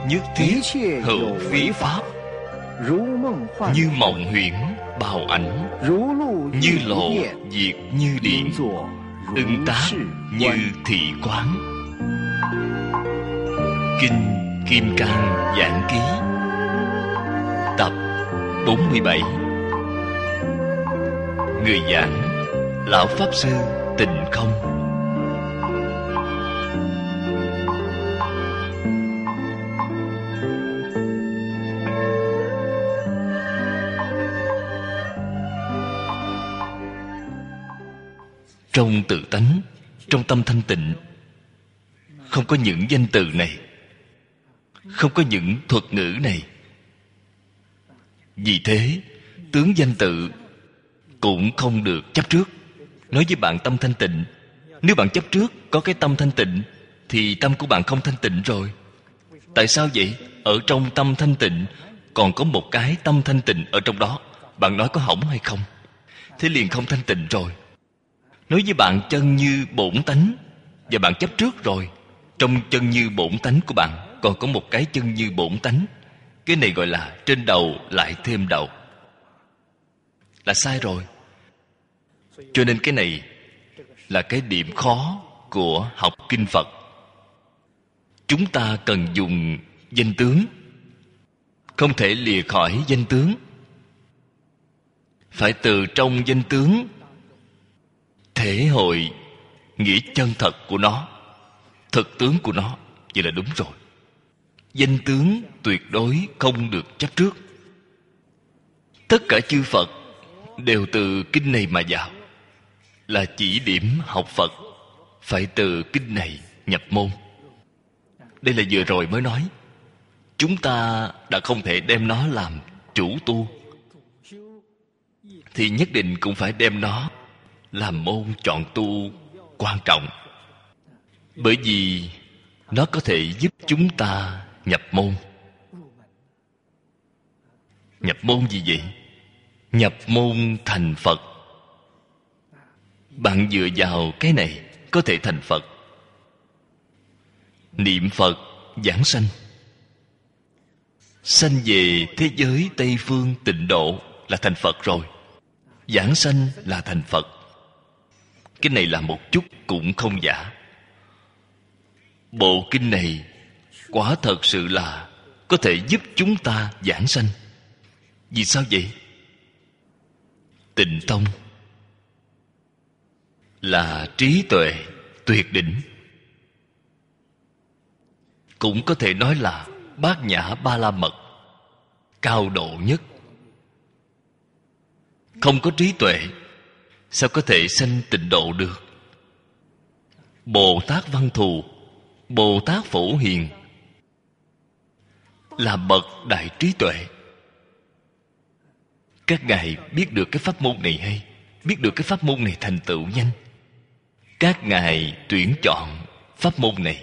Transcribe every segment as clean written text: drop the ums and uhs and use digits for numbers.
nhất thiết hữu phía pháp, như mộng huyễn bào ảnh, như lộ diệt như điện, ưng tác như thị quán. Kinh Kim Cang Giảng Ký tập 47. Người giảng Lão Pháp Sư Tịnh Không. Trong tự tánh, trong tâm thanh tịnh, không có những danh từ này, không có những thuật ngữ này. Vì thế, tướng danh tự cũng không được chấp trước. Nói với bạn tâm thanh tịnh, nếu bạn chấp trước có cái tâm thanh tịnh thì tâm của bạn không thanh tịnh rồi. Tại sao vậy? Ở trong tâm thanh tịnh còn có một cái tâm thanh tịnh ở trong đó. Bạn nói có hỏng hay không? Thế liền không thanh tịnh rồi. Nói với bạn chân như bổn tánh, và bạn chấp trước rồi. Trong chân như bổn tánh của bạn còn có một cái chân như bổn tánh. Cái này gọi là trên đầu lại thêm đầu, là sai rồi. Cho nên cái này là cái điểm khó của học kinh Phật. Chúng ta cần dùng danh tướng, không thể lìa khỏi danh tướng. Phải từ trong danh tướng thể hội nghĩa chân thật của nó, thực tướng của nó. Vậy là đúng rồi. Danh tướng tuyệt đối không được chấp trước. Tất cả chư Phật đều từ kinh này mà vào, là chỉ điểm học Phật phải từ kinh này nhập môn. Đây là vừa rồi mới nói. Chúng ta đã không thể đem nó làm chủ tu, thì nhất định cũng phải đem nó làm môn chọn tu quan trọng. Bởi vì nó có thể giúp chúng ta nhập môn. Nhập môn gì vậy? Nhập môn thành Phật. Bạn dựa vào cái này có thể thành Phật. Niệm Phật giảng sanh, sanh về thế giới Tây Phương Tịnh Độ là thành Phật rồi. Giảng sanh là thành Phật. Cái này là một chút cũng không giả. Bộ kinh này quả thật sự là có thể giúp chúng ta giảng sanh. Vì sao vậy? Tịnh Tông là trí tuệ tuyệt đỉnh, cũng có thể nói là Bát Nhã Ba La Mật cao độ nhất. Không có trí tuệ sao có thể sanh tịnh độ được? Bồ Tát Văn Thù, Bồ Tát Phổ Hiền là bậc đại trí tuệ. Các ngài biết được cái pháp môn này hay, biết được cái pháp môn này thành tựu nhanh. Các ngài tuyển chọn pháp môn này.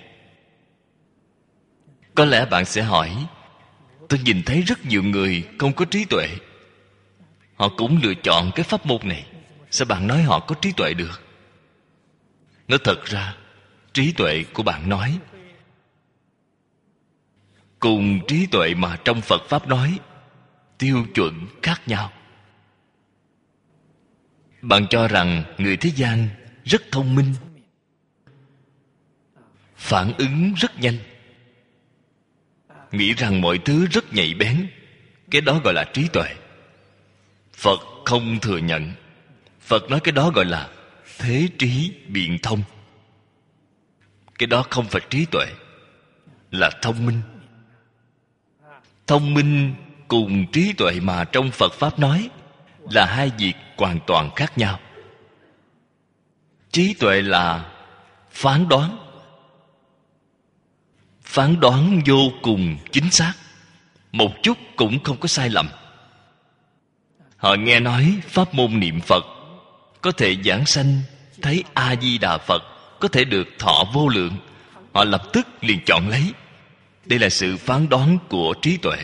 Có lẽ bạn sẽ hỏi, tôi nhìn thấy rất nhiều người không có trí tuệ, họ cũng lựa chọn cái pháp môn này, sao bạn nói họ có trí tuệ được? Nói thật ra, trí tuệ của bạn nói cùng trí tuệ mà trong Phật Pháp nói tiêu chuẩn khác nhau. Bạn cho rằng người thế gian rất thông minh, phản ứng rất nhanh, nghĩ rằng mọi thứ rất nhạy bén. Cái đó gọi là trí tuệ. Phật không thừa nhận. Phật nói cái đó gọi là thế trí biện thông. Cái đó không phải trí tuệ, là thông minh. Thông minh cùng trí tuệ mà trong Phật Pháp nói là hai việc hoàn toàn khác nhau. Trí tuệ là phán đoán, phán đoán vô cùng chính xác, một chút cũng không có sai lầm. Họ nghe nói pháp môn niệm Phật có thể giảng sanh thấy A-di-đà Phật, có thể được thọ vô lượng, họ lập tức liền chọn lấy. Đây là sự phán đoán của trí tuệ.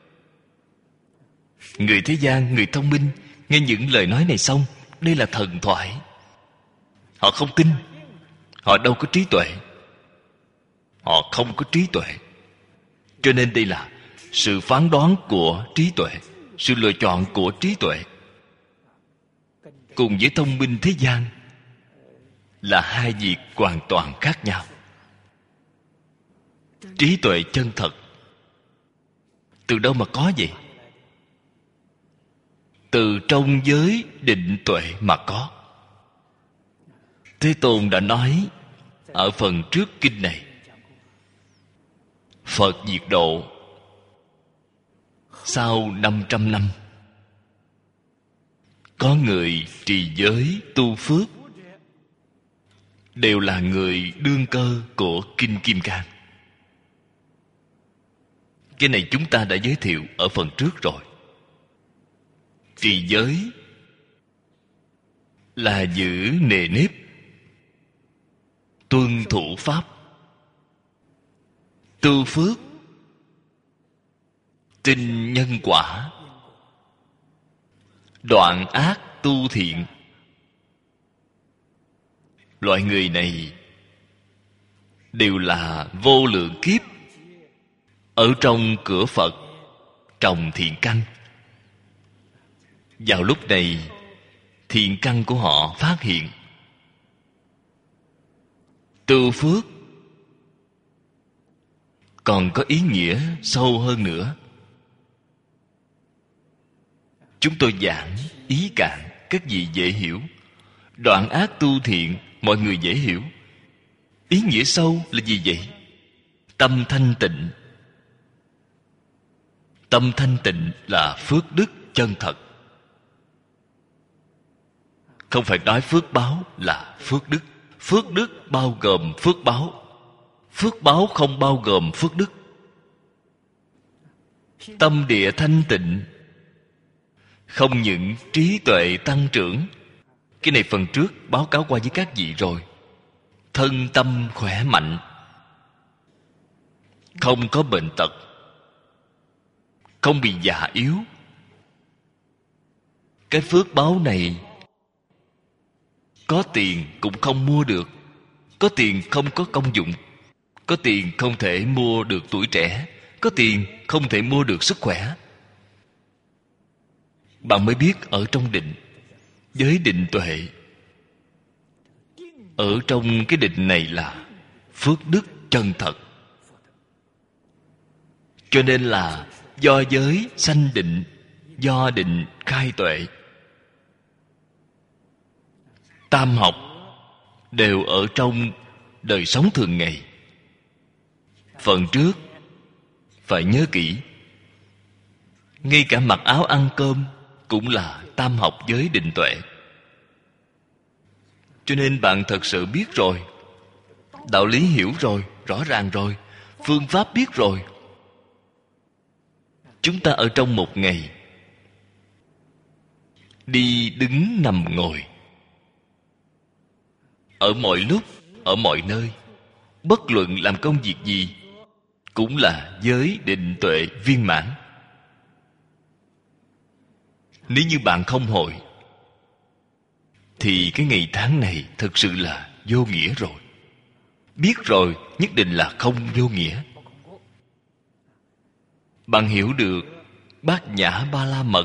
Người thế gian, người thông minh nghe những lời nói này xong, đây là thần thoại, họ không tin. Họ đâu có trí tuệ, họ không có trí tuệ. Cho nên đây là sự phán đoán của trí tuệ, sự lựa chọn của trí tuệ, cùng với thông minh thế gian là hai việc hoàn toàn khác nhau. Trí tuệ chân thật từ đâu mà có vậy? Từ trong giới định tuệ mà có. Thế Tôn đã nói ở phần trước kinh này, Phật diệt độ sau 500 năm, có người trì giới tu phước đều là người đương cơ của Kinh Kim Cang. Cái này chúng ta đã giới thiệu ở phần trước rồi. Trì giới là giữ nề nếp, tuân thủ pháp. Tu phước, tin nhân quả, đoạn ác tu thiện. Loại người này đều là vô lượng kiếp ở trong cửa Phật trồng thiện căn. Vào lúc này, thiện căn của họ phát hiện. Tu phước còn có ý nghĩa sâu hơn nữa. Chúng tôi giảng ý cạn, các vị dễ hiểu. Đoạn ác tu thiện, mọi người dễ hiểu. Ý nghĩa sâu là gì vậy? Tâm thanh tịnh. Tâm thanh tịnh là phước đức chân thật. Không phải nói phước báo là phước đức. Phước đức bao gồm phước báo. Phước báo không bao gồm phước đức. Tâm địa thanh tịnh, không những trí tuệ tăng trưởng. Cái này phần trước báo cáo qua với các vị rồi. Thân tâm khỏe mạnh, không có bệnh tật, không bị già yếu. Cái phước báo này có tiền cũng không mua được. Có tiền không có công dụng. Có tiền không thể mua được tuổi trẻ. Có tiền không thể mua được sức khỏe. Bạn mới biết ở trong định, giới định tuệ, ở trong cái định này là phước đức chân thật. Cho nên là do giới sanh định, do định khai tuệ. Tam học đều ở trong đời sống thường ngày. Phần trước phải nhớ kỹ, ngay cả mặc áo ăn cơm cũng là tam học giới định tuệ. Cho nên bạn thật sự biết rồi, đạo lý hiểu rồi, rõ ràng rồi, phương pháp biết rồi. Chúng ta ở trong một ngày, đi đứng nằm ngồi, ở mọi lúc, ở mọi nơi, bất luận làm công việc gì cũng là giới định tuệ viên mãn. Nếu như bạn không hội thì cái ngày tháng này thực sự là vô nghĩa rồi. Biết rồi nhất định là không vô nghĩa. Bạn hiểu được Bát Nhã Ba La Mật.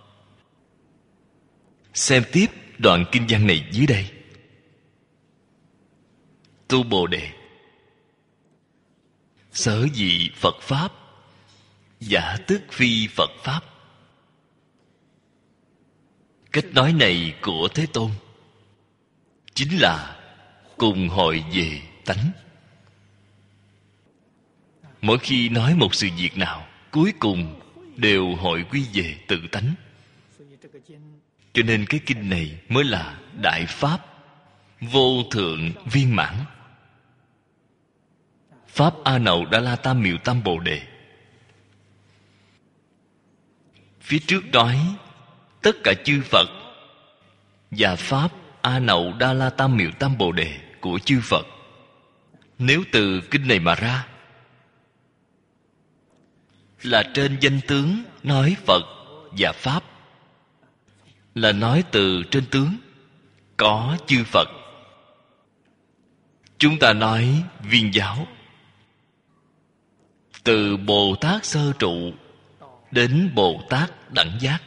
Xem tiếp đoạn kinh văn này dưới đây. Tu Bồ Đề, sở dĩ Phật Pháp, giả tức phi Phật Pháp. Cách nói này của Thế Tôn chính là cùng hội về tánh. Mỗi khi nói một sự việc nào, cuối cùng đều hội quy về tự tánh. Cho nên cái kinh này mới là đại pháp vô thượng viên mãn. Pháp A Nậu Đa La Tam Miệu Tam Bồ Đề. Phía trước nói tất cả chư Phật và Pháp A Nậu Đa La Tam Miệu Tam Bồ Đề của chư Phật. Nếu từ kinh này mà ra, là trên danh tướng nói Phật và Pháp, là nói từ trên tướng có chư Phật. Chúng ta nói viên giáo, từ Bồ Tát sơ trụ đến Bồ Tát đẳng giác.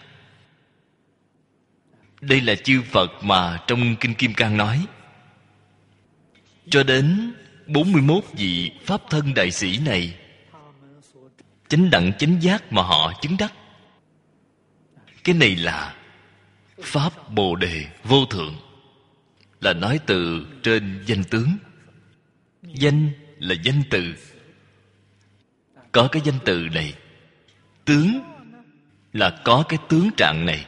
Đây là chư Phật mà trong Kinh Kim Cang nói. Cho đến 41 vị Pháp thân đại sĩ này, chánh đẳng chánh giác mà họ chứng đắc. Cái này là Pháp Bồ Đề vô thượng, là nói từ trên danh tướng. Danh là danh từ. Có cái danh từ này. Tướng là có cái tướng trạng này.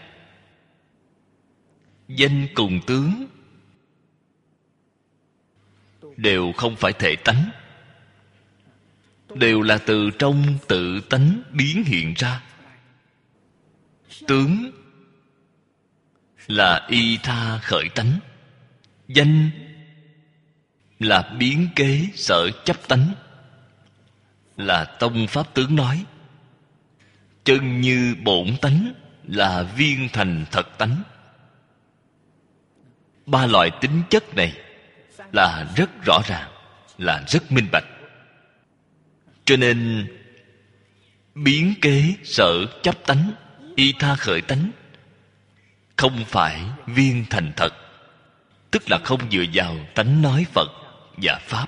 Danh cùng tướng đều không phải thể tánh, đều là từ trong tự tánh biến hiện ra. Tướng là y tha khởi tánh, danh là biến kế sở chấp tánh, là tông pháp tướng nói. Chân như bổn tánh là viên thành thật tánh. Ba loại tính chất này là rất rõ ràng, là rất minh bạch. Cho nên biến kế sở chấp tánh, y tha khởi tánh không phải viên thành thật, tức là không dựa vào tánh nói Phật và Pháp.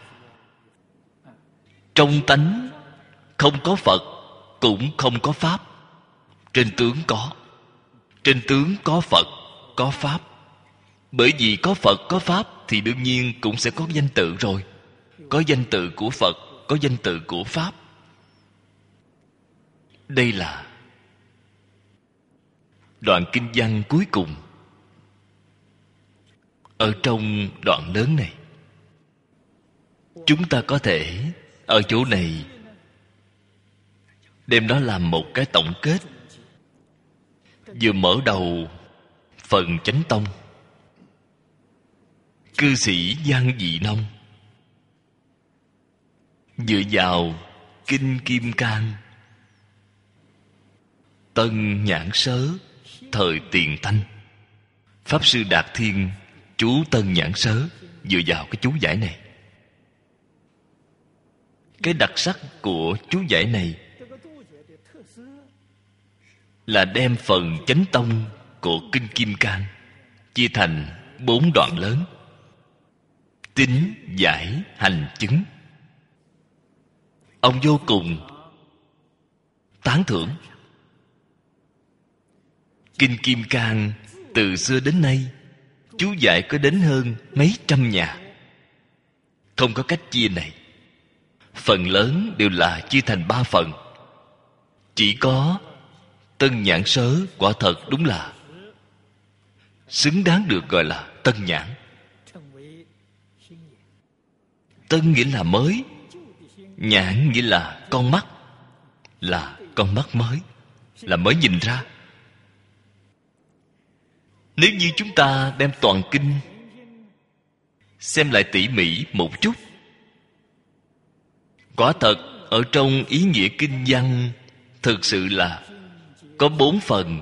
Trong tánh không có Phật, cũng không có Pháp. Trên tướng có. Trên tướng có Phật, có Pháp. Bởi vì có Phật, có Pháp thì đương nhiên cũng sẽ có danh tự rồi. Có danh tự của Phật, có danh tự của Pháp. Đây là đoạn kinh văn cuối cùng ở trong đoạn lớn này. Chúng ta có thể ở chỗ này đem nó làm một cái tổng kết. Vừa mở đầu phần chánh tông, cư sĩ Giang Dị Nông dựa vào Kinh Kim Cang, Tân Nhãn Sớ thời Tiền Thanh, Pháp Sư Đạt Thiên chú Tân Nhãn Sớ dựa vào cái chú giải này. Cái đặc sắc của chú giải này là đem phần chánh tông của Kinh Kim Cang chia thành 4 đoạn lớn: tín, giải, hành, chứng. Ông vô cùng tán thưởng. Kinh Kim Cang từ xưa đến nay chú giải có đến hơn mấy trăm nhà. Không có cách chia này. Phần lớn đều là chia thành 3 phần. Chỉ có Tân Nhãn Sớ quả thật đúng là xứng đáng được gọi là tân nhãn. Tân nghĩa là mới, nhãn nghĩa là con mắt, là con mắt mới, là mới nhìn ra. Nếu như chúng ta đem toàn kinh xem lại tỉ mỉ một chút, quả thật ở trong ý nghĩa kinh văn thực sự là có 4 phần: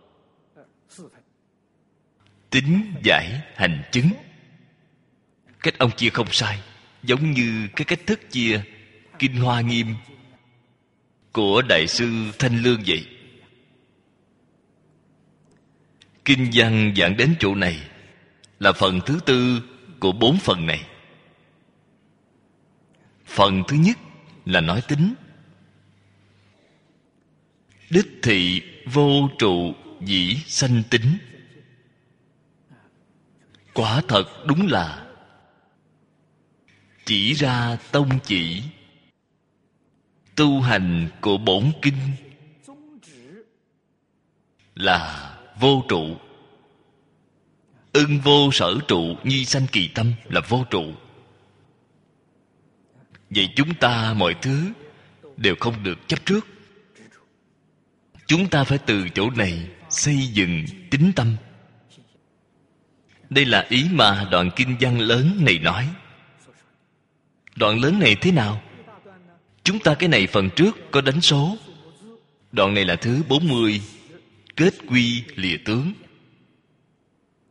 tín, giải, hành, chứng. Cách ông chia không sai, giống như cái cách thức chia Kinh Hoa Nghiêm của Đại sư Thanh Lương vậy. Kinh văn giảng đến chỗ này là phần thứ 4 của 4 phần này. Phần thứ nhất là nói tính. Đích thị vô trụ dĩ sanh tính. Quả thật đúng là chỉ ra tông chỉ tu hành của bổn kinh là vô trụ. Ưng vô sở trụ nhi sanh kỳ tâm là vô trụ. Vậy chúng ta mọi thứ đều không được chấp trước. Chúng ta phải từ chỗ này xây dựng tín tâm. Đây là ý mà đoạn kinh văn lớn này nói. Đoạn lớn này thế nào? Chúng ta cái này phần trước có đánh số. Đoạn này là thứ 40, kết quy lìa tướng.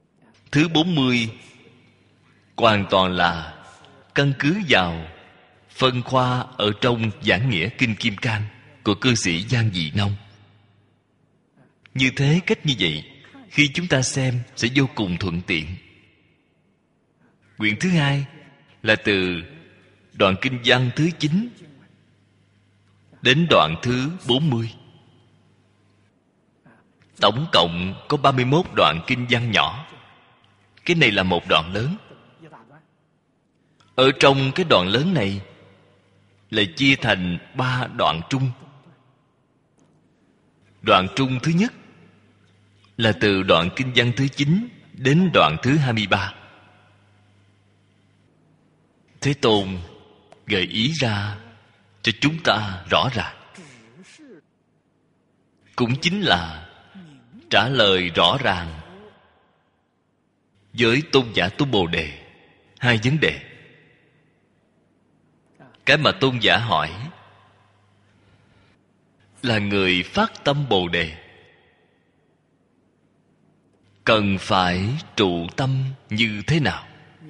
Thứ 40 hoàn toàn là căn cứ vào phân khoa ở trong Giảng Nghĩa Kinh Kim Cang của cư sĩ Giang Dị Nông. Như thế, cách như vậy, khi chúng ta xem sẽ vô cùng thuận tiện. Quyển thứ hai là từ đoạn kinh văn thứ 9 đến đoạn thứ 40. Tổng cộng có 31 đoạn kinh văn nhỏ. Cái này là một đoạn lớn. Ở trong cái đoạn lớn này lại chia thành 3 đoạn trung. Đoạn trung thứ nhất là từ đoạn kinh văn thứ 9 đến đoạn thứ 23. Thế Tôn gợi ý ra cho chúng ta rõ ràng, cũng chính là trả lời rõ ràng với tôn giả Tu Bồ Đề hai vấn đề. Cái mà tôn giả hỏi là người phát tâm Bồ Đề cần phải trụ tâm như thế nào,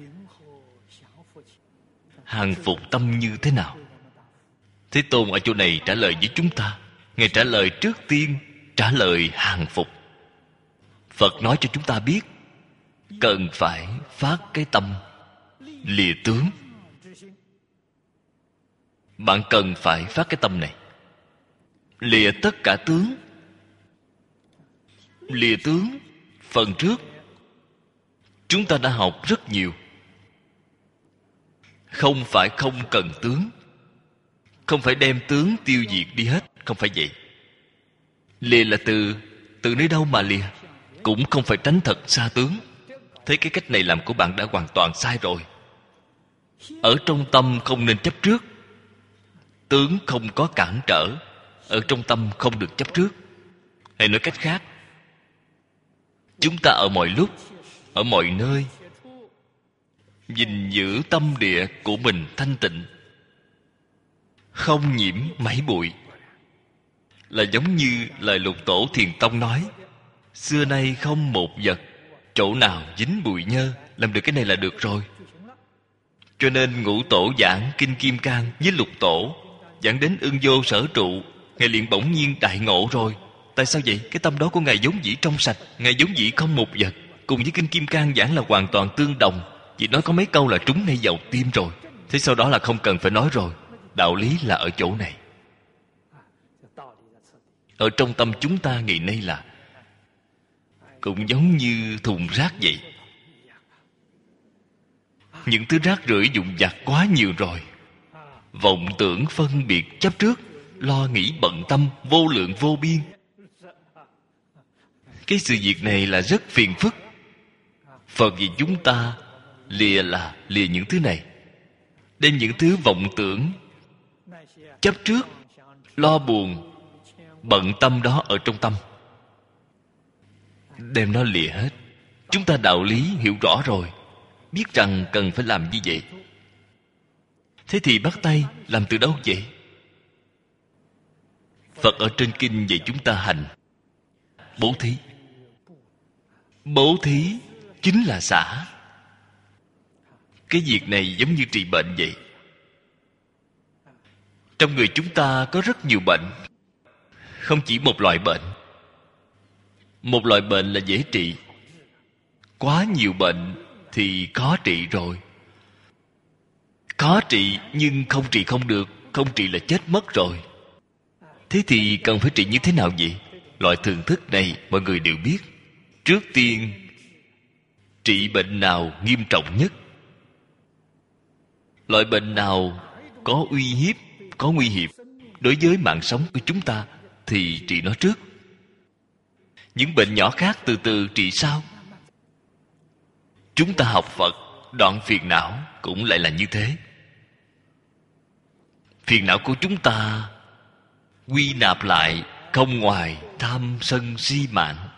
hàng phục tâm như thế nào. Thế Tôn ở chỗ này trả lời với chúng ta. Ngài trả lời trước tiên trả lời hàng phục. Phật nói cho chúng ta biết cần phải phát cái tâm lìa tướng. Bạn cần phải phát cái tâm này, lìa tất cả tướng. Lìa tướng, phần trước chúng ta đã học rất nhiều. Không phải không cần tướng, không phải đem tướng tiêu diệt đi hết, không phải vậy. Lìa là từ nơi đâu mà lìa? Cũng không phải tránh thật xa tướng. Thế cái cách này làm của bạn đã hoàn toàn sai rồi. Ở trong tâm không nên chấp trước. Tướng không có cản trở, ở trong tâm không được chấp trước. Hay nói cách khác, chúng ta ở mọi lúc, ở mọi nơi gìn giữ tâm địa của mình thanh tịnh, không nhiễm mảy bụi. Là giống như lời Lục Tổ Thiền Tông nói, xưa nay không một vật chỗ nào dính bụi nhơ. Làm được cái này là được rồi. Cho nên Ngũ Tổ giảng Kinh Kim Cang với Lục Tổ giảng đến ưng vô sở trụ, Ngài liền bỗng nhiên đại ngộ rồi. Tại sao vậy? Cái tâm đó của Ngài vốn dĩ trong sạch, Ngài vốn dĩ không một vật. Cùng với Kinh Kim Cang giảng là hoàn toàn tương đồng. Chỉ nói có mấy câu là trúng ngay vào tim rồi. Thế sau đó là không cần phải nói rồi. Đạo lý là ở chỗ này. Ở trong tâm chúng ta ngày nay là cũng giống như thùng rác vậy. Những thứ rác rưởi vụn vặt quá nhiều rồi. Vọng tưởng phân biệt chấp trước, lo nghĩ bận tâm vô lượng vô biên. Cái sự việc này là rất phiền phức. Phật vì chúng ta lìa là lìa những thứ này, đem những thứ vọng tưởng chấp trước, lo buồn, bận tâm đó ở trong tâm, đem nó lìa hết. Chúng ta đạo lý hiểu rõ rồi, biết rằng cần phải làm như vậy. Thế thì bắt tay làm từ đâu vậy? Phật ở trên kinh dạy chúng ta hành bố thí. Bố thí chính là xả. Cái việc này giống như trị bệnh vậy. Trong người chúng ta có rất nhiều bệnh, không chỉ một loại bệnh. Một loại bệnh là dễ trị, quá nhiều bệnh thì khó trị rồi. Khó trị nhưng không trị không được, không trị là chết mất rồi. Thế thì cần phải trị như thế nào vậy? Loại thường thức này mọi người đều biết. Trước tiên, trị bệnh nào nghiêm trọng nhất? Loại bệnh nào có uy hiếp, có nguy hiểm đối với mạng sống của chúng ta thì trị nó trước. Những bệnh nhỏ khác từ từ trị sau. Chúng ta học Phật đoạn phiền não cũng lại là như thế. Phiền não của chúng ta quy nạp lại không ngoài tham sân si mạng.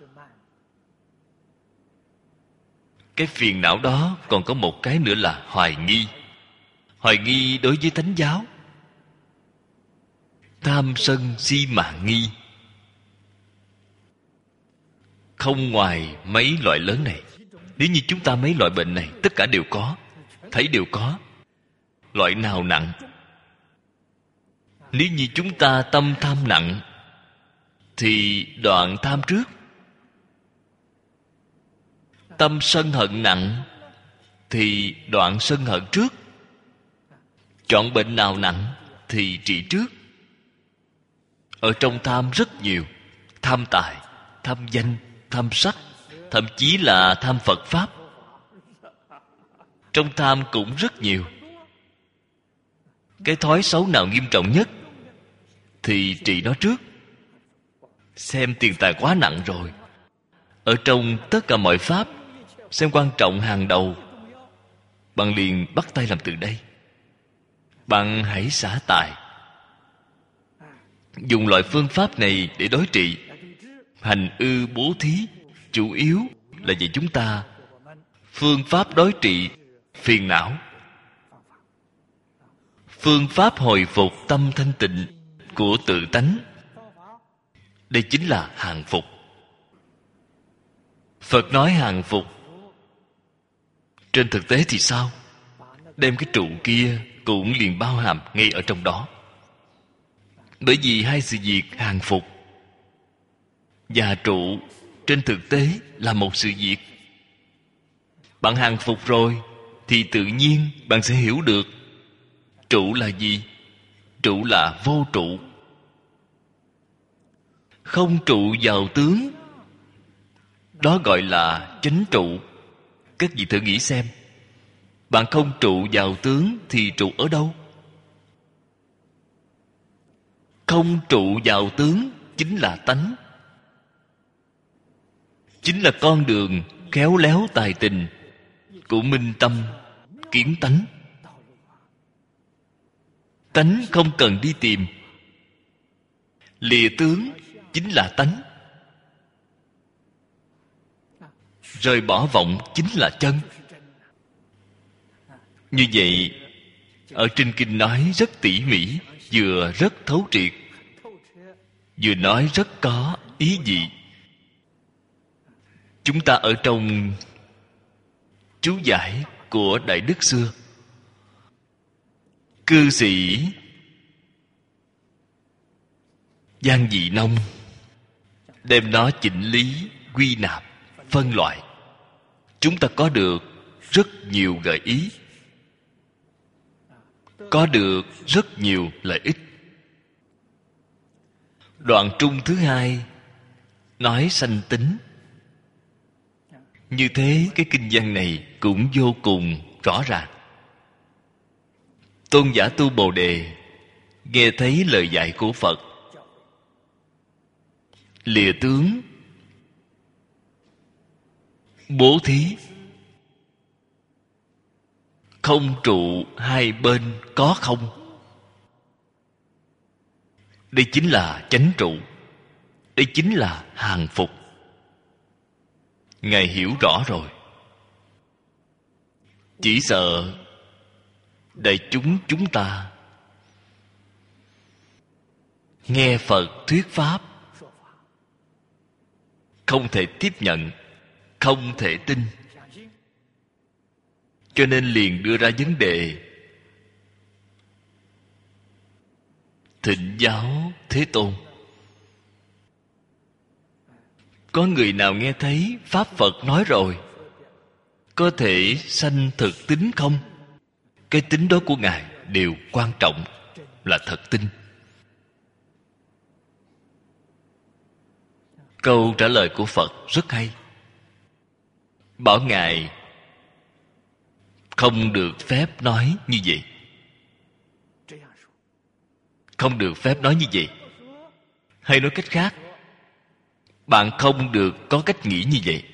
Cái phiền não đó còn có một cái nữa là hoài nghi. Hoài nghi đối với Thánh giáo. Tham sân si mạng nghi. Không ngoài mấy loại lớn này. Nếu như chúng ta mấy loại bệnh này tất cả đều có, thấy đều có, loại nào nặng? Nếu như chúng ta tâm tham nặng thì đoạn tham trước. Tâm sân hận nặng thì đoạn sân hận trước. Chọn bệnh nào nặng thì trị trước. Ở trong tham rất nhiều. Tham tài, tham danh, tham sắc, thậm chí là tham Phật Pháp. Trong tham cũng rất nhiều. Cái thói xấu nào nghiêm trọng nhất thì trị nó trước. Xem tiền tài quá nặng rồi. Ở trong tất cả mọi pháp, xem quan trọng hàng đầu, bạn liền bắt tay làm từ đây. Bạn hãy xả tài. Dùng loại phương pháp này để đối trị. Hành ư bố thí chủ yếu là vì chúng ta phương pháp đối trị phiền não, phương pháp hồi phục tâm thanh tịnh của tự tánh. Đây chính là hàng phục. Phật nói hàng phục. Trên thực tế thì sao? Đem cái trụ kia cũng liền bao hàm ngay ở trong đó. Bởi vì hai sự việc hàng phục và trụ trên thực tế là một sự việc. Bạn hàng phục rồi thì tự nhiên bạn sẽ hiểu được trụ là gì. Trụ là vô trụ. Không trụ vào tướng, đó gọi là chánh trụ. Các vị thử nghĩ xem, bạn không trụ vào tướng thì trụ ở đâu? Không trụ vào tướng chính là tánh, chính là con đường khéo léo tài tình của minh tâm kiến tánh. Tánh không cần đi tìm. Lìa tướng chính là tánh. Rời bỏ vọng chính là chân. Như vậy, ở trên kinh nói rất tỉ mỉ, vừa rất thấu triệt, vừa nói rất có ý vị. Chúng ta ở trong chú giải của Đại Đức xưa, cư sĩ Giang Dị Nông đem nó chỉnh lý, quy nạp, phân loại. Chúng ta có được rất nhiều gợi ý, có được rất nhiều lợi ích. Đoạn trung thứ hai nói sanh tính. Như thế cái kinh văn này cũng vô cùng rõ ràng. Tôn giả tu Bồ Đề nghe thấy lời dạy của Phật, lìa tướng, bố thí, không trụ hai bên có không. Đây chính là chánh trụ. Đây chính là hàng phục. Ngài hiểu rõ rồi. Chỉ sợ đại chúng ta nghe Phật thuyết pháp không thể tiếp nhận, không thể tin, cho nên liền đưa ra vấn đề thỉnh giáo Thế Tôn. Có người nào nghe thấy Pháp Phật nói rồi có thể sanh thực tính không? Cái tính đó của Ngài đều quan trọng, là thật tin. Câu trả lời của Phật rất hay. Bảo Ngài không được phép nói như vậy. Không được phép nói như vậy. Hay nói cách khác, bạn không được có cách nghĩ như vậy.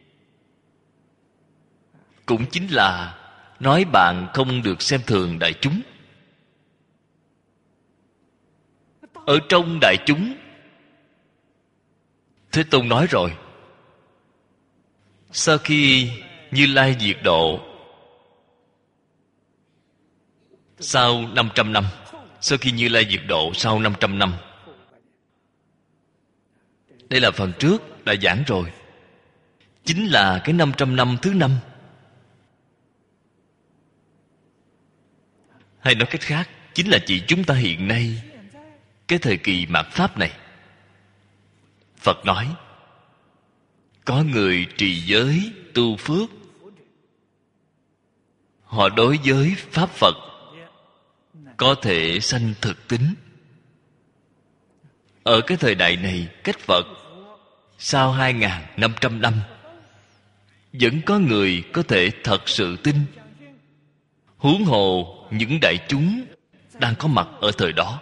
Cũng chính là nói bạn không được xem thường đại chúng. Ở trong đại chúng, Thế Tôn nói rồi, sau khi Như Lai diệt độ, sau 500 năm, sau khi Như Lai diệt độ sau 500 năm, đây là phần trước đã giảng rồi, chính là cái 500 năm thứ 5. Hay nói cách khác, chính là chỉ chúng ta hiện nay, cái thời kỳ mạt Pháp này. Phật nói, có người trì giới tu phước, họ đối với Pháp Phật có thể sanh thực tín. Ở cái thời đại này, cách Phật sau 2.500 năm, vẫn có người có thể thật sự tin. Huống hồ những đại chúng đang có mặt ở thời đó.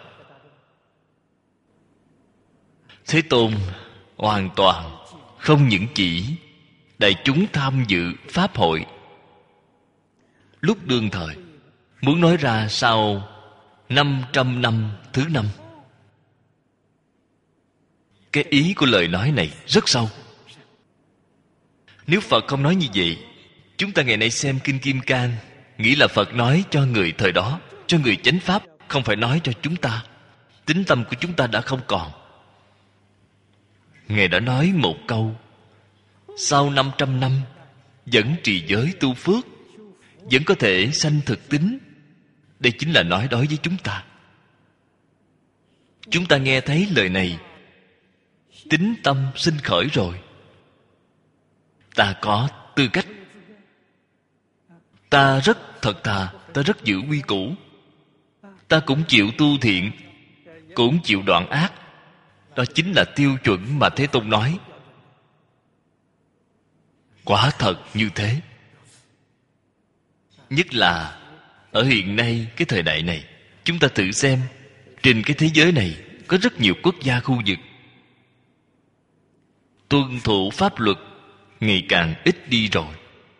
Thế Tôn hoàn toàn không những chỉ đại chúng tham dự Pháp hội lúc đương thời, muốn nói ra sau 500 năm thứ năm. Cái ý của lời nói này rất sâu. Nếu Phật không nói như vậy, chúng ta ngày nay xem Kinh Kim Cang, nghĩ là Phật nói cho người thời đó, cho người chánh Pháp, không phải nói cho chúng ta. Tín tâm của chúng ta đã không còn. Ngài đã nói một câu, sau 500 năm vẫn trì giới tu phước, vẫn có thể sanh thực tín. Đây chính là nói đối với chúng ta. Chúng ta nghe thấy lời này, tín tâm sinh khởi rồi. Ta có tư cách, ta rất thật thà, ta rất giữ quy củ, ta cũng chịu tu thiện, cũng chịu đoạn ác. Đó chính là tiêu chuẩn mà Thế Tôn nói. Quả thật như thế. Nhất là ở hiện nay, cái thời đại này, chúng ta tự xem, trên cái thế giới này có rất nhiều quốc gia khu vực tuân thủ pháp luật ngày càng ít đi rồi.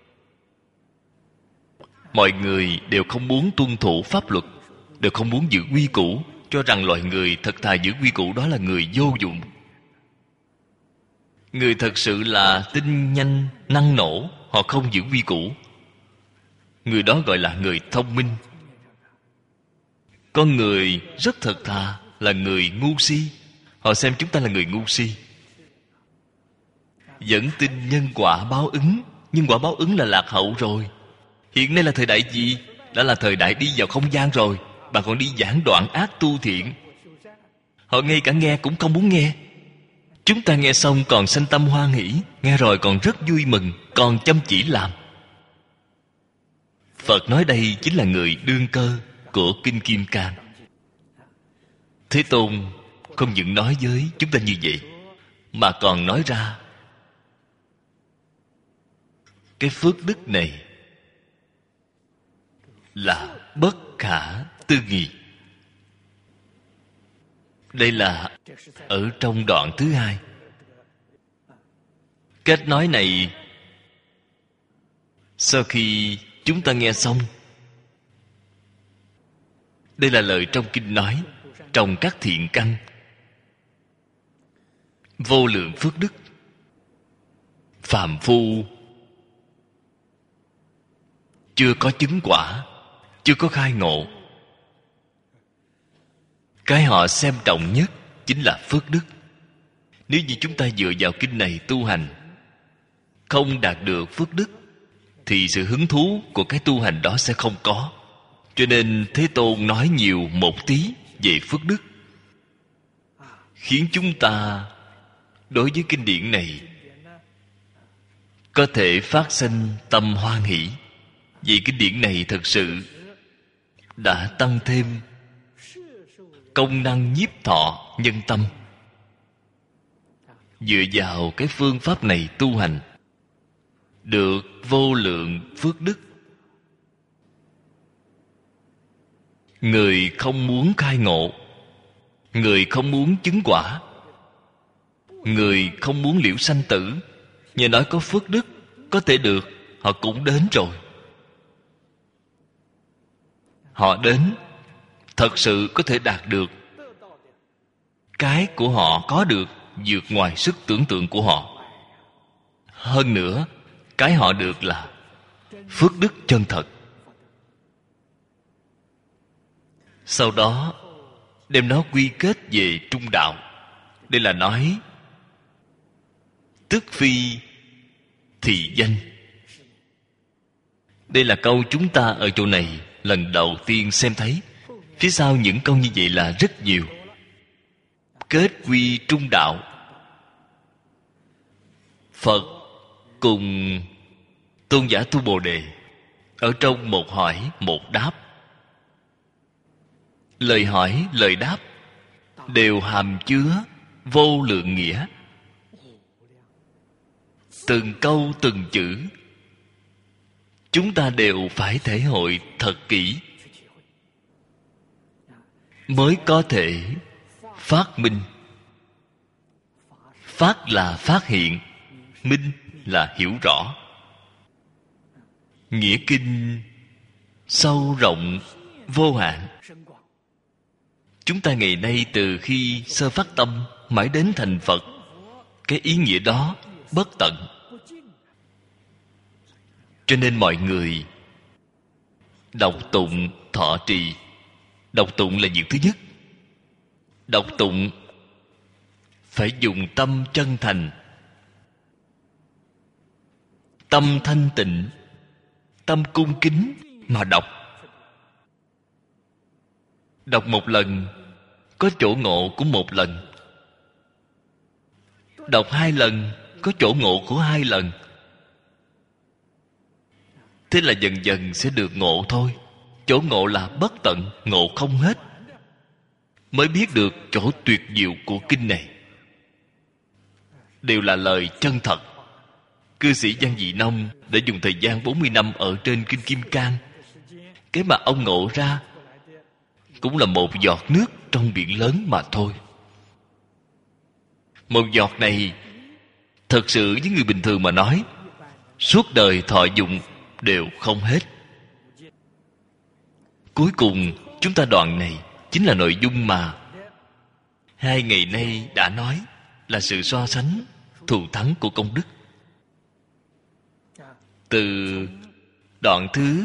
Mọi người đều không muốn tuân thủ pháp luật, đều không muốn giữ quy củ, cho rằng loại người thật thà giữ quy củ đó là người vô dụng. Người thật sự là tinh nhanh, năng nổ, họ không giữ quy củ. Người đó gọi là người thông minh. Con người rất thật thà là người ngu si. Họ xem chúng ta là người ngu si. Vẫn tin nhân quả báo ứng. Nhân quả báo ứng là lạc hậu rồi. Hiện nay là thời đại gì? Đã là thời đại đi vào không gian rồi. Bạn còn đi giảng đoạn ác tu thiện. Họ ngay cả nghe cũng không muốn nghe. Chúng ta nghe xong còn sanh tâm hoan hỷ, nghe rồi còn rất vui mừng, còn chăm chỉ làm. Phật nói đây chính là người đương cơ của Kinh Kim Cang. Thế Tôn không những nói với chúng ta như vậy, mà còn nói ra cái phước đức này là bất khả tư nghị. Đây là ở trong đoạn thứ hai. Cách nói này, sau khi chúng ta nghe xong, đây là lời trong kinh nói, trồng các thiện căn, vô lượng phước đức. Phàm phu chưa có chứng quả, chưa có khai ngộ, cái họ xem trọng nhất chính là phước đức. Nếu như chúng ta dựa vào kinh này tu hành, không đạt được phước đức, thì sự hứng thú của cái tu hành đó sẽ không có. Cho nên Thế Tôn nói nhiều một tí về phước đức, khiến chúng ta đối với kinh điển này có thể phát sinh tâm hoan hỷ. Vì kinh điển này thật sự đã tăng thêm công năng nhiếp thọ nhân tâm. Dựa vào cái phương pháp này tu hành, được vô lượng phước đức. Người không muốn khai ngộ, người không muốn chứng quả, người không muốn liễu sanh tử, nhờ nói có phước đức có thể được, họ cũng đến rồi. Họ đến thật sự có thể đạt được. Cái của họ có được vượt ngoài sức tưởng tượng của họ. Hơn nữa, cái họ được là phước đức chân thật. Sau đó đem nó quy kết về trung đạo. Đây là nói tức phi thì danh. Đây là câu chúng ta ở chỗ này lần đầu tiên xem thấy. Phía sau những câu như vậy là rất nhiều. Kết quy trung đạo. Phật cùng tôn giả Tu Bồ Đề ở trong một hỏi một đáp. Lời hỏi lời đáp đều hàm chứa vô lượng nghĩa. Từng câu từng chữ chúng ta đều phải thể hội thật kỹ mới có thể phát minh. Phát là phát hiện, minh là hiểu rõ. Nghĩa kinh sâu rộng vô hạn. Chúng ta ngày nay từ khi sơ phát tâm mãi đến thành Phật, cái ý nghĩa đó bất tận. Cho nên mọi người đọc tụng thọ trì. Đọc tụng là việc thứ nhất. Đọc tụng phải dùng tâm chân thành, tâm thanh tịnh, tâm cung kính mà đọc. Đọc một lần có chỗ ngộ của một lần. Đọc hai lần có chỗ ngộ của hai lần. Thế là dần dần sẽ được ngộ thôi. Chỗ ngộ là bất tận, ngộ không hết. Mới biết được chỗ tuyệt diệu của kinh này. Đều là lời chân thật. Cư sĩ Giang Dị Nông đã dùng thời gian 40 năm ở trên Kinh Kim Cang. Cái mà ông ngộ ra cũng là một giọt nước trong biển lớn mà thôi. Một giọt này thật sự với người bình thường mà nói, suốt đời thọ dụng đều không hết. Cuối cùng chúng ta đoạn này chính là nội dung mà hai ngày nay đã nói, là sự so sánh thù thắng của công đức. Từ đoạn thứ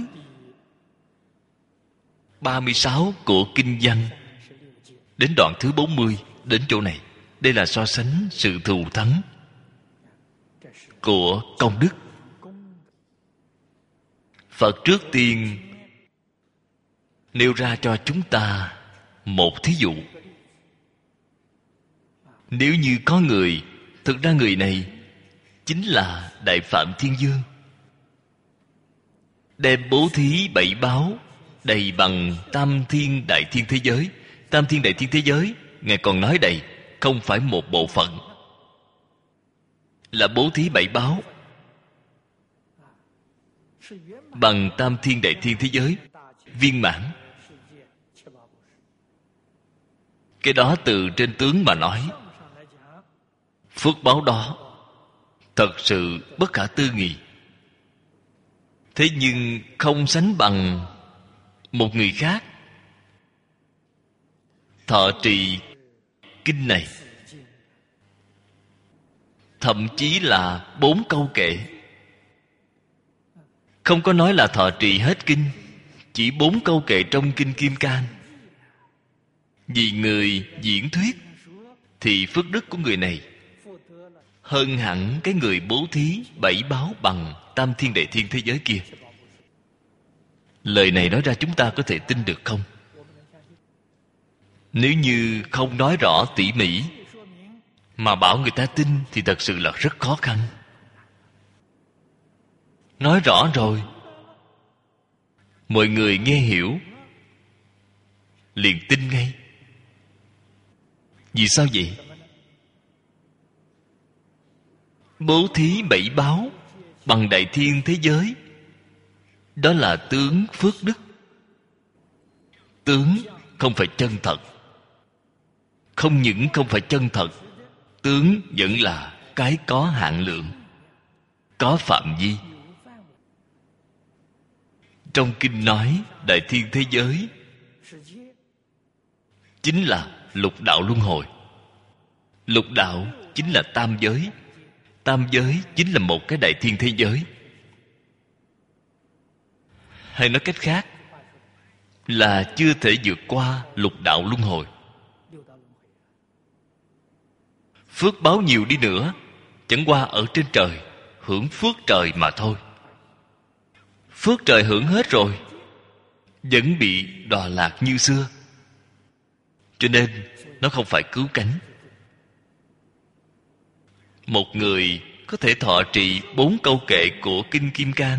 36 của kinh văn đến đoạn thứ 40, đến chỗ này, đây là so sánh sự thù thắng của công đức. Phật trước tiên nêu ra cho chúng ta một thí dụ. Nếu như có người, thực ra người này chính là Đại Phạm Thiên Dương, đem bố thí bảy báo đầy bằng tam thiên đại thiên thế giới. Tam thiên đại thiên thế giới, Ngài còn nói đầy, không phải một bộ phận, là bố thí bảy báo bằng tam thiên đại thiên thế giới viên mãn. Cái đó từ trên tướng mà nói, phước báo đó thật sự bất khả tư nghị. Thế nhưng không sánh bằng một người khác thọ trì kinh này, thậm chí là 4 câu kệ. Không có nói là thọ trì hết kinh, chỉ 4 câu kệ trong Kinh Kim Cang. Vì người diễn thuyết thì phước đức của người này hơn hẳn cái người bố thí 7 báo bằng tam thiên đại thiên thế giới kia. Lời này nói ra chúng ta có thể tin được không? Nếu như không nói rõ tỉ mỉ mà bảo người ta tin thì thật sự là rất khó khăn. Nói rõ rồi, mọi người nghe hiểu liền tin ngay. Vì sao vậy? Bố thí 7 báo bằng đại thiên thế giới, đó là tướng phước đức. Tướng không phải chân thật. Không những không phải chân thật, tướng vẫn là cái có hạn lượng, có phạm vi. Trong kinh nói đại thiên thế giới chính là lục đạo luân hồi. Lục đạo chính là tam giới. Tam giới chính là một cái đại thiên thế giới. Hay nói cách khác là chưa thể vượt qua lục đạo luân hồi. Phước báo nhiều đi nữa, chẳng qua ở trên trời hưởng phước trời mà thôi. Phước trời hưởng hết rồi, vẫn bị đọa lạc như xưa. Cho nên nó không phải cứu cánh. Một người có thể thọ trì 4 câu kệ của Kinh Kim Cang,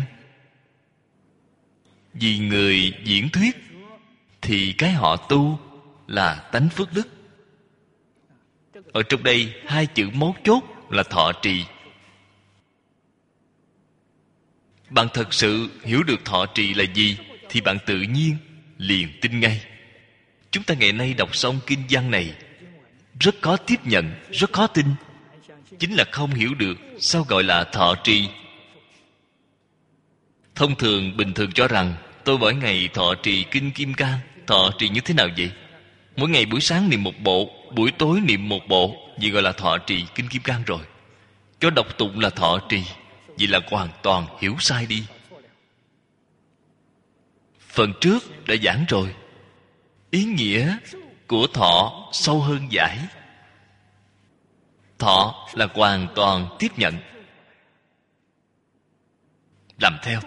vì người diễn thuyết, thì cái họ tu là tánh phước đức. Ở trong đây 2 chữ mấu chốt là thọ trì. Bạn thật sự hiểu được thọ trì là gì thì bạn tự nhiên liền tin ngay. Chúng ta ngày nay đọc xong kinh văn này rất khó tiếp nhận, rất khó tin. Chính là không hiểu được sao gọi là thọ trì. Thông thường bình thường cho rằng tôi mỗi ngày thọ trì Kinh Kim Cang. Thọ trì như thế nào vậy? Mỗi ngày buổi sáng niệm 1 bộ, buổi tối niệm 1 bộ, vậy gọi là thọ trì Kinh Kim Cang rồi. Cho đọc tụng là thọ trì, vậy là hoàn toàn hiểu sai đi. Phần trước đã giảng rồi, ý nghĩa của thọ sâu hơn giải. Thọ là hoàn toàn tiếp nhận, làm theo.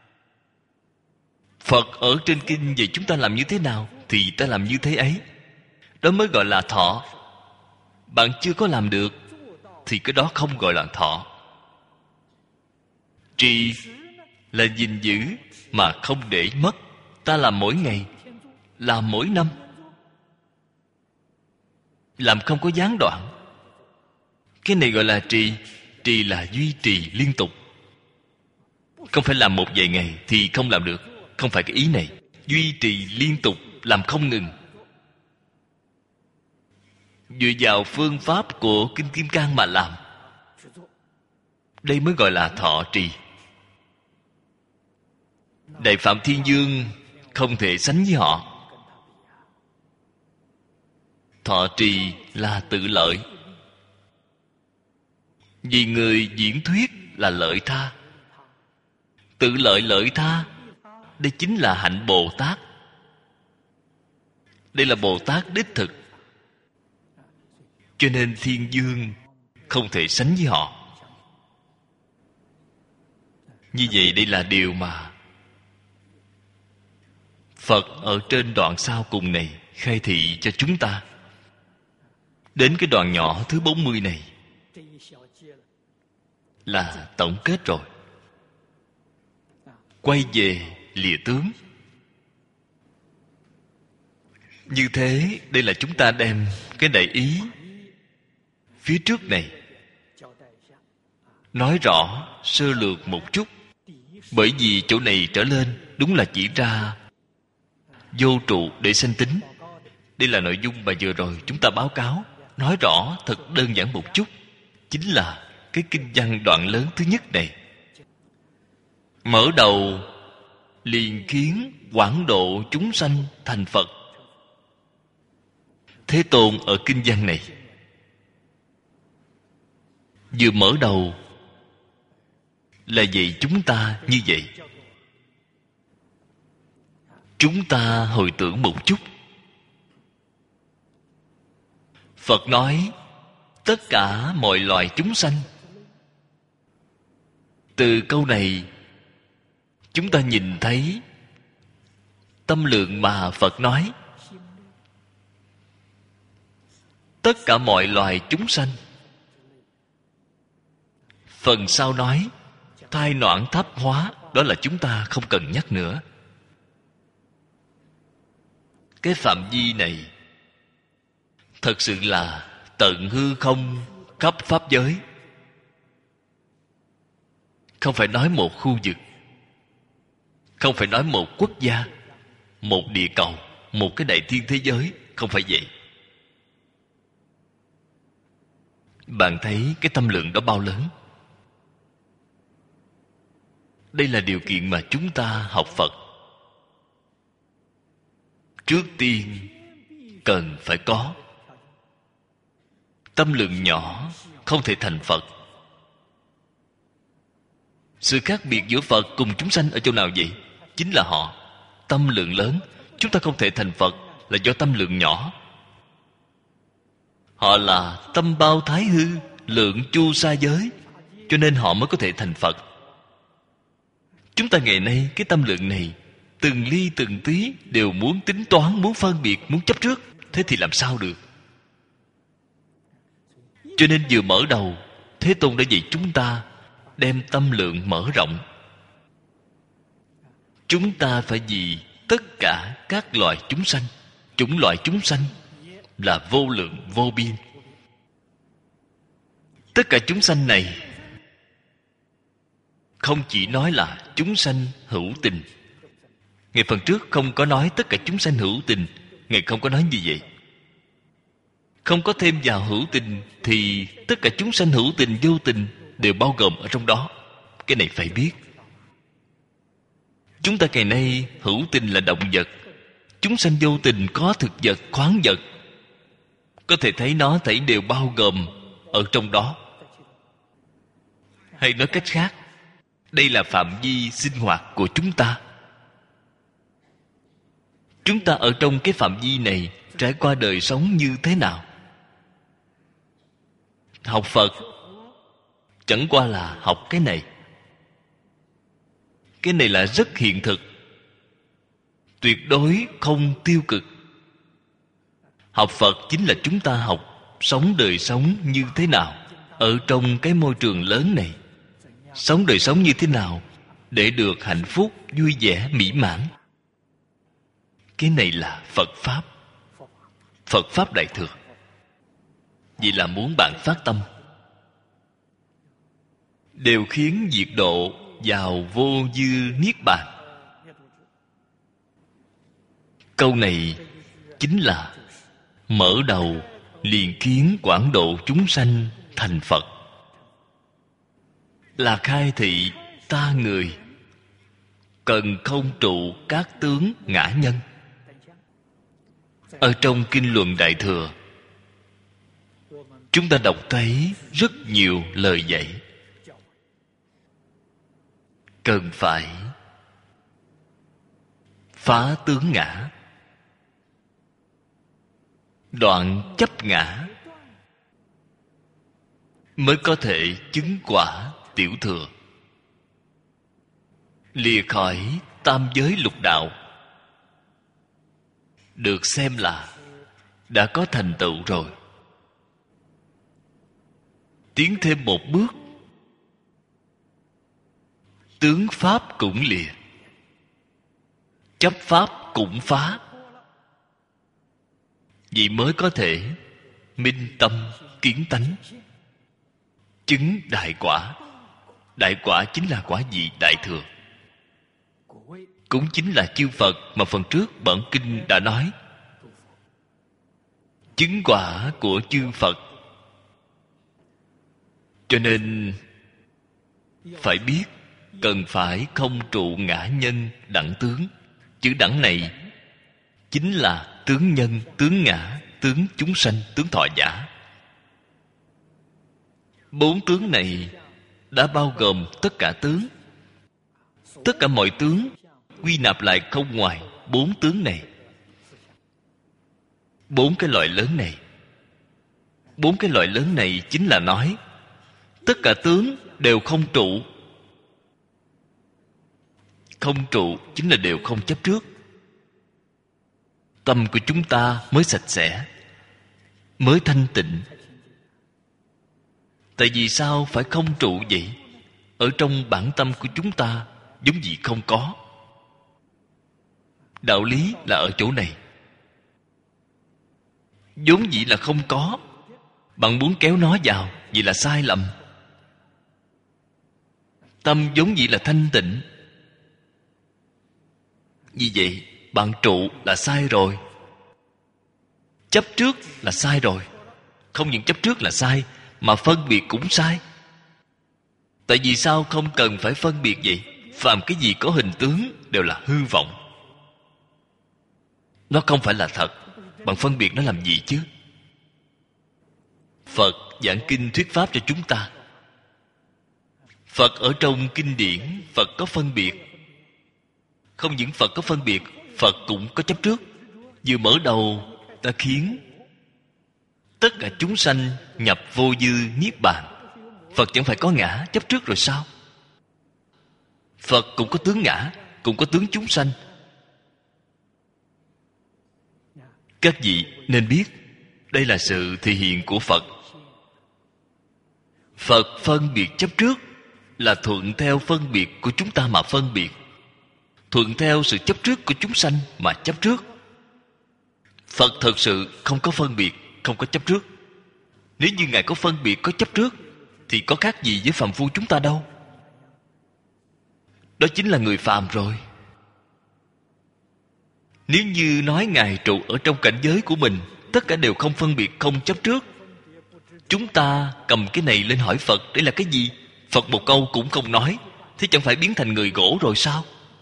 Phật ở trên kinh vậy chúng ta làm như thế nào thì ta làm như thế ấy. Đó mới gọi là thọ. Bạn chưa có làm được thì cái đó không gọi là thọ. Trì là gìn giữ mà không để mất. Ta làm mỗi ngày, làm mỗi năm, làm không có gián đoạn. Cái này gọi là trì. Trì là duy trì liên tục. Không phải làm một vài ngày thì không làm được. Không phải cái ý này. Duy trì liên tục, làm không ngừng. Dựa vào phương pháp của Kinh Kim Cang mà làm. Đây mới gọi là thọ trì. Đại Phạm Thiên Dương không thể sánh với họ. Thọ trì là tự lợi. Vì người diễn thuyết là lợi tha. Tự lợi lợi tha, đây chính là hạnh Bồ Tát. Đây là Bồ Tát đích thực. Cho nên Thiên Dương không thể sánh với họ. Như vậy đây là điều mà Phật ở trên đoạn sau cùng này khai thị cho chúng ta. Đến cái đoạn nhỏ thứ 40 này là tổng kết rồi. Quay về lìa tướng. Như thế, đây là chúng ta đem cái đại ý phía trước này nói rõ sơ lược một chút. Bởi vì chỗ này trở lên đúng là chỉ ra vô trụ để sanh tính. Đây là nội dung mà vừa rồi chúng ta báo cáo. Nói rõ thật đơn giản một chút, chính là cái kinh văn đoạn lớn thứ nhất này. Mở đầu liền khiến quảng độ chúng sanh thành Phật. Thế Tôn ở kinh văn này vừa mở đầu là dạy chúng ta như vậy. Chúng ta hồi tưởng một chút. Phật nói tất cả mọi loài chúng sanh. Từ câu này chúng ta nhìn thấy tâm lượng mà Phật nói. Tất cả mọi loài chúng sanh. Phần sau nói thai noãn thấp hóa, đó là chúng ta không cần nhắc nữa. Cái phạm vi này thật sự là tận hư không khắp pháp giới. Không phải nói một khu vực, không phải nói một quốc gia, một địa cầu, một cái đại thiên thế giới. Không phải vậy. Bạn thấy cái tâm lượng đó bao lớn. Đây là điều kiện mà chúng ta học Phật trước tiên cần phải có. Tâm lượng nhỏ không thể thành Phật. Sự khác biệt giữa Phật cùng chúng sanh ở chỗ nào vậy? Chính là họ tâm lượng lớn. Chúng ta không thể thành Phật là do tâm lượng nhỏ. Họ là tâm bao thái hư, lượng chu sa giới, cho nên họ mới có thể thành Phật. Chúng ta ngày nay cái tâm lượng này từng ly từng tí đều muốn tính toán, muốn phân biệt, muốn chấp trước. Thế thì làm sao được? Cho nên vừa mở đầu, Thế Tôn đã dạy chúng ta đem tâm lượng mở rộng. Chúng ta phải vì tất cả các loài chúng sanh, chủng loại chúng sanh là vô lượng vô biên. Tất cả chúng sanh này không chỉ nói là chúng sanh hữu tình. Ngày phần trước không có nói tất cả chúng sanh hữu tình. Ngài không có nói như vậy. Không có thêm vào hữu tình thì tất cả chúng sanh hữu tình vô tình đều bao gồm ở trong đó. Cái này phải biết. Chúng ta ngày nay hữu tình là động vật, chúng sanh vô tình có thực vật, khoáng vật. Có thể thấy nó thảy đều bao gồm ở trong đó. Hay nói cách khác, đây là phạm vi sinh hoạt của chúng ta. Chúng ta ở trong cái phạm vi này trải qua đời sống như thế nào? Học Phật chẳng qua là học cái này. Cái này là rất hiện thực, tuyệt đối không tiêu cực. Học Phật chính là chúng ta học sống đời sống như thế nào ở trong cái môi trường lớn này. Sống đời sống như thế nào để được hạnh phúc, vui vẻ, mỹ mãn. Cái này là Phật Pháp. Phật Pháp Đại Thừa. Vì là muốn bạn phát tâm, đều khiến diệt độ vào vô dư niết bàn. Câu này chính là mở đầu liền khiến quảng độ chúng sanh thành Phật. Là khai thị ta người cần không trụ các tướng ngã nhân. Ở trong Kinh Luận Đại Thừa, chúng ta đọc thấy rất nhiều lời dạy cần phải phá tướng ngã, đoạn chấp ngã, mới có thể chứng quả tiểu thừa, lìa khỏi tam giới lục đạo, được xem là đã có thành tựu rồi. Tiến thêm một bước, tướng pháp cũng lìa, chấp pháp cũng phá. Vì mới có thể minh tâm kiến tánh, chứng đại quả. Đại quả chính là quả vị đại thừa, cũng chính là chư Phật mà phần trước bản kinh đã nói. Chứng quả của chư Phật. Cho nên phải biết cần phải không trụ ngã nhân đẳng tướng. Chữ đẳng này chính là tướng nhân, tướng ngã, tướng chúng sanh, tướng thọ giả. Bốn tướng này đã bao gồm tất cả tướng. Tất cả mọi tướng quy nạp lại không ngoài bốn tướng này. Bốn cái loại lớn này. Bốn cái loại lớn này chính là nói tất cả tướng đều không trụ. Không trụ chính là đều không chấp trước. Tâm của chúng ta mới sạch sẽ, mới thanh tịnh. Tại vì sao phải không trụ vậy? Ở trong bản tâm của chúng ta giống gì không có. Đạo lý là ở chỗ này. Vốn dĩ là không có, bạn muốn kéo nó vào, vậy là sai lầm. Tâm vốn dĩ là thanh tịnh. Vì vậy bạn trụ là sai rồi. Chấp trước là sai rồi. Không những chấp trước là sai, mà phân biệt cũng sai. Tại vì sao không cần phải phân biệt vậy? Phàm cái gì có hình tướng đều là hư vọng. Nó không phải là thật. Bạn phân biệt nó làm gì chứ? Phật giảng kinh thuyết pháp cho chúng ta. Phật ở trong kinh điển, Phật có phân biệt. Không những Phật có phân biệt, Phật cũng có chấp trước. Vừa mở đầu ta khiến tất cả chúng sanh nhập vô dư niết bàn. Phật chẳng phải có ngã chấp trước rồi sao? Phật cũng có tướng ngã, cũng có tướng chúng sanh. Các vị nên biết, đây là sự thể hiện của Phật. Phật phân biệt chấp trước là thuận theo phân biệt của chúng ta mà phân biệt, thuận theo sự chấp trước của chúng sanh mà chấp trước. Phật thật sự không có phân biệt, không có chấp trước. Nếu như Ngài có phân biệt, có chấp trước, thì có khác gì với phàm phu chúng ta đâu. Đó chính là người phàm rồi. Nếu như nói Ngài trụ ở trong cảnh giới của mình, tất cả đều không phân biệt, không chấp trước, chúng ta cầm cái này lên hỏi Phật, đây là cái gì? Phật một câu cũng không nói, thế chẳng phải biến thành người gỗ rồi sao?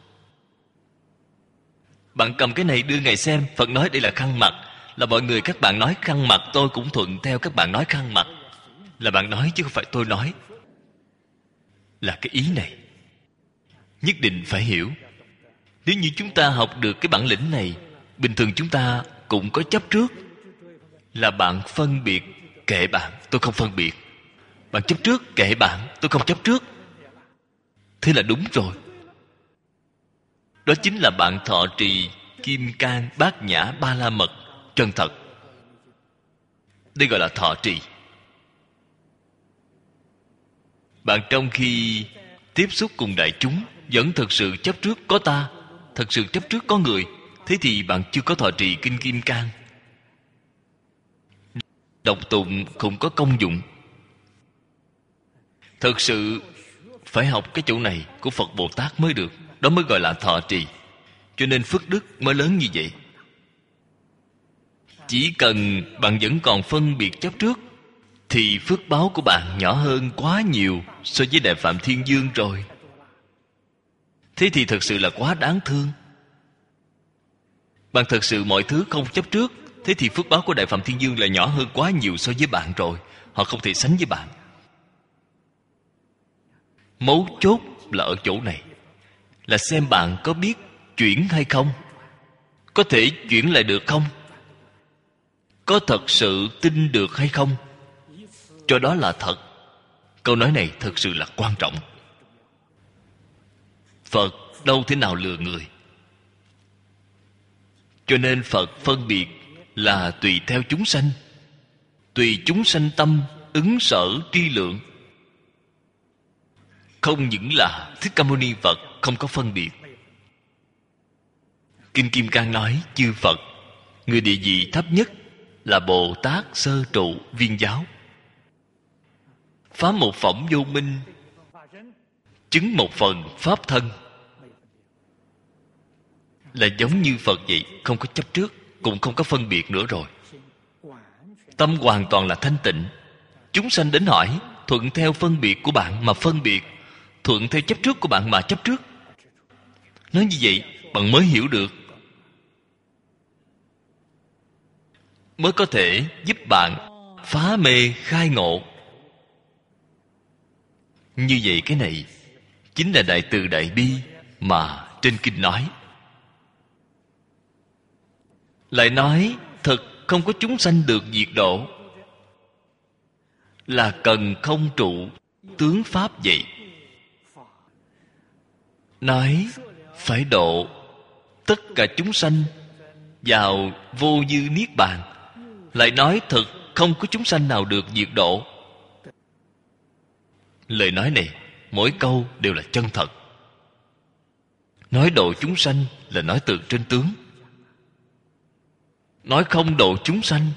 Bạn cầm cái này đưa Ngài xem, Phật nói đây là khăn mặt, là mọi người các bạn nói khăn mặt, tôi cũng thuận theo các bạn nói khăn mặt. Là bạn nói chứ không phải tôi nói. Là cái ý này nhất định phải hiểu. Nếu như chúng ta học được cái bản lĩnh này, bình thường chúng ta cũng có chấp trước. Là bạn phân biệt, kệ bạn, tôi không phân biệt. Bạn chấp trước, kệ bạn, tôi không chấp trước. Thế là đúng rồi. Đó chính là bạn thọ trì Kim Cang Bát Nhã Ba La Mật chân thật. Đây gọi là thọ trì. Bạn trong khi tiếp xúc cùng đại chúng vẫn thực sự chấp trước có ta, thật sự chấp trước có người, thế thì bạn chưa có thọ trì Kinh Kim Cang. Đọc tụng không có công dụng. Thật sự phải học cái chỗ này của Phật Bồ Tát mới được. Đó mới gọi là thọ trì. Cho nên phước đức mới lớn như vậy. Chỉ cần bạn vẫn còn phân biệt chấp trước, thì phước báo của bạn nhỏ hơn quá nhiều so với Đại Phạm Thiên Dương rồi. Thế thì thật sự là quá đáng thương. Bạn thật sự mọi thứ không chấp trước, thế thì phước báo của Đại Phạm Thiên Dương là nhỏ hơn quá nhiều so với bạn rồi. Họ không thể sánh với bạn. Mấu chốt là ở chỗ này, là xem bạn có biết chuyển hay không, có thể chuyển lại được không, có thật sự tin được hay không, cho đó là thật. Câu nói này thật sự là quan trọng. Phật đâu thể nào lừa người. Cho nên Phật phân biệt là tùy theo chúng sanh, tùy chúng sanh tâm ứng sở tri lượng. Không những là Thích Ca Mâu Ni Phật không có phân biệt. Kinh Kim Cang nói chư Phật, người địa vị thấp nhất là Bồ Tát sơ trụ viên giáo, phá một phỏng vô minh, chứng một phần pháp thân. Là giống như Phật vậy, không có chấp trước, cũng không có phân biệt nữa rồi. Tâm hoàn toàn là thanh tịnh. Chúng sanh đến hỏi, thuận theo phân biệt của bạn mà phân biệt, thuận theo chấp trước của bạn mà chấp trước. Nói như vậy bạn mới hiểu được, mới có thể giúp bạn phá mê khai ngộ. Như vậy cái này chính là đại từ đại bi mà trên kinh nói. Lại nói thật không có chúng sanh được diệt độ, là cần không trụ tướng pháp vậy. Nói phải độ tất cả chúng sanh vào vô dư niết bàn. Lại nói thật không có chúng sanh nào được diệt độ. Lời nói này mỗi câu đều là chân thật. Nói độ chúng sanh là nói từ trên tướng, nói không độ chúng sanh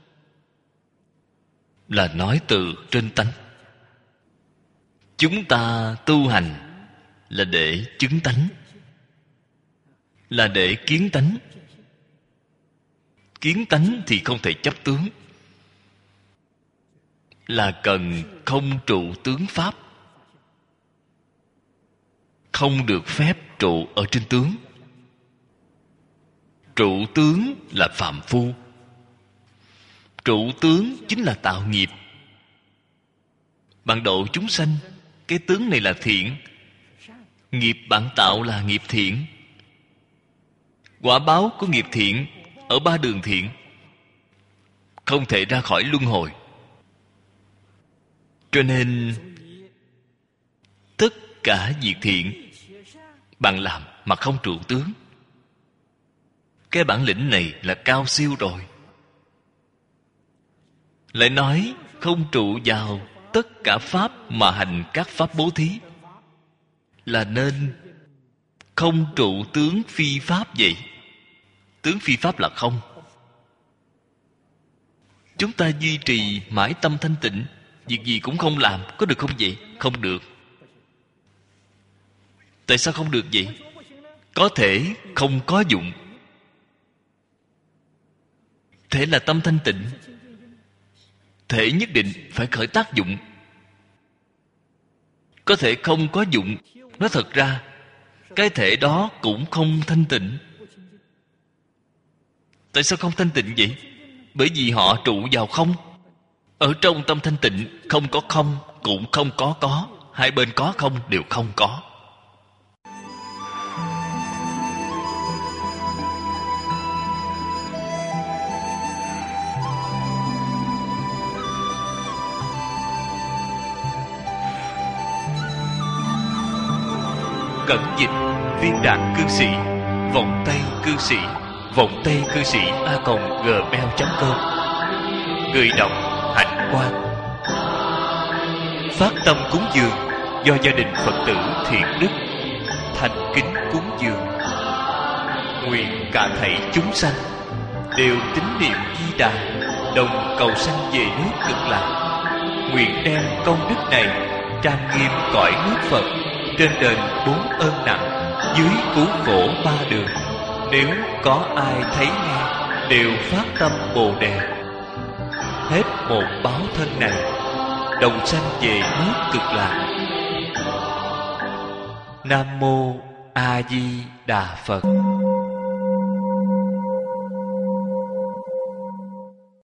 là nói từ trên tánh. Chúng ta tu hành là để chứng tánh, là để kiến tánh. Kiến tánh thì không thể chấp tướng, là cần không trụ tướng pháp. Không được phép trụ ở trên tướng. Trụ tướng là phàm phu. Trụ tướng chính là tạo nghiệp. Bạn độ chúng sanh, cái tướng này là thiện. Nghiệp bạn tạo là nghiệp thiện. Quả báo của nghiệp thiện ở ba đường thiện, không thể ra khỏi luân hồi. Cho nên tất cả việc thiện bạn làm mà không trụ tướng, Cái bản lĩnh này là cao siêu rồi. Lại nói không trụ vào tất cả pháp mà hành các pháp bố thí, là nên không trụ tướng phi pháp vậy. Tướng phi pháp là không. Chúng ta duy trì mãi tâm thanh tịnh, việc gì cũng không làm, có được không vậy? Không được. Tại sao không được vậy? Có thể không có dụng. Thể là tâm thanh tịnh, thể nhất định phải khởi tác dụng. Có thể không có dụng. Nói thật ra cái thể đó cũng không thanh tịnh. Tại sao không thanh tịnh vậy? Bởi vì họ trụ vào không. Ở trong tâm thanh tịnh không có không, cũng không có. Hai bên có không đều không có. Cẩn dịch Viên Đạt cư sĩ, Vọng Tây cư sĩ, Vọng Tây cư sĩ @gmail.com. Người đọc Hạnh Quang. Phát tâm cúng dường do gia đình Phật tử Thiện Đức thành kính cúng dường. Nguyện cả thảy chúng sanh đều tín niệm Di Đà, đồng cầu sanh về nước Cực Lạc. Nguyện đem công đức này trang nghiêm cõi nước Phật, trên đền 4 ơn nặng, dưới cứu khổ 3 đường. Nếu có ai thấy nghe đều phát tâm Bồ Đề, hết một báo thân này đồng sanh về nước Cực Lạc. Nam mô A Di Đà Phật.